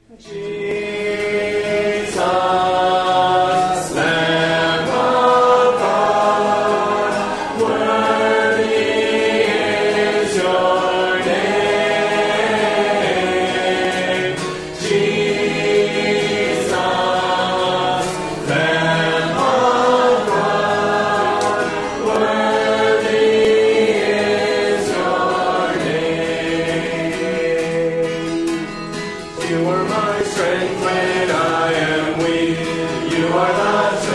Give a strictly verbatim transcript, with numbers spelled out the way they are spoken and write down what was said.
Jesus, Lamb of God, worthy is your name. Jesus, Lamb of God, worthy is your name. You are my strength when I am weak. You are the